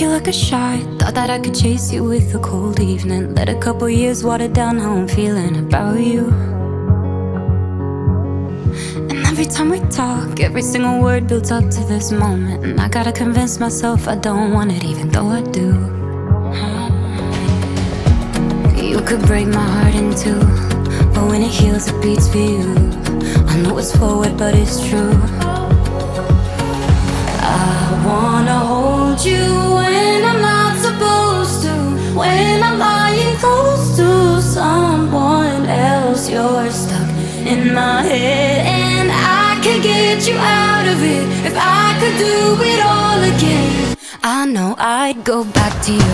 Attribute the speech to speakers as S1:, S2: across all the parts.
S1: like a shot. Thought that I could chase you with a cold evening. Let a couple years water down how I'm feeling about you. And every time we talk, every single word builds up to this moment. And I gotta convince myself I don't want it, even though I do. You could break my heart in two, but when it heals, it beats for you. I know it's forward, but it's true. I wanna hold you when I'm not supposed to, when I'm lying close to someone else. You're stuck in my head, and I could get you out of it if I could do it all again. I know I'd go back to you.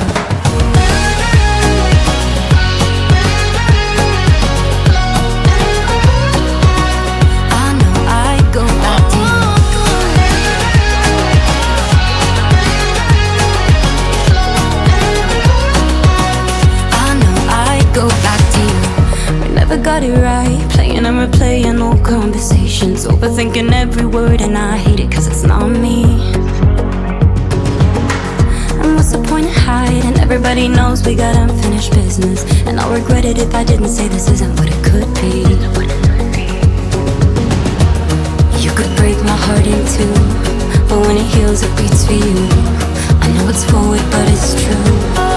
S1: Got it right, playing and replaying old conversations, overthinking every word, and I hate it cause it's not me. And what's the point of hiding? Everybody knows we got unfinished business, and I'll regret it if I didn't say this isn't what it could be. You could break my heart in two, but when it heals it beats for you. I know it's forward but it's true.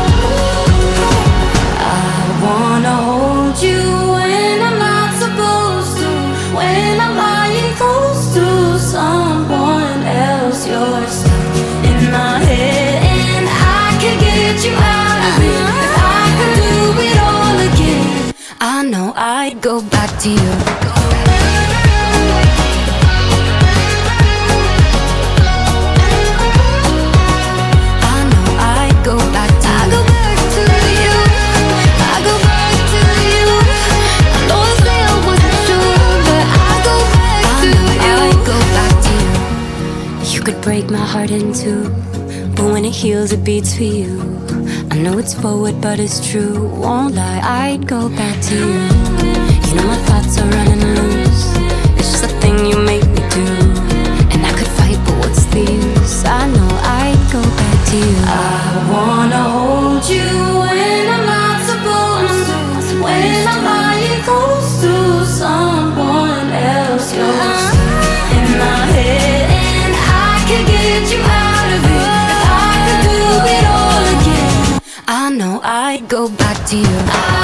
S1: I wanna hold you when I'm not supposed to, when I'm lying close to someone else. You're stuck in my head, and I can get you out of it if I could do it all again. I know I'd go back to you. Break my heart in two, but when it heals it beats for you. I know it's forward but it's true, won't lie, I'd go back to you. You know my thoughts are running loose, it's just a thing you make me do. And I could fight but what's the use? I know I'd go back to you. I wanna hold you when I'm not supposed to, when I'm lying close to someone else. You're stuck in my head, can get you out of it if I could do it all again. I know I'd go back to you.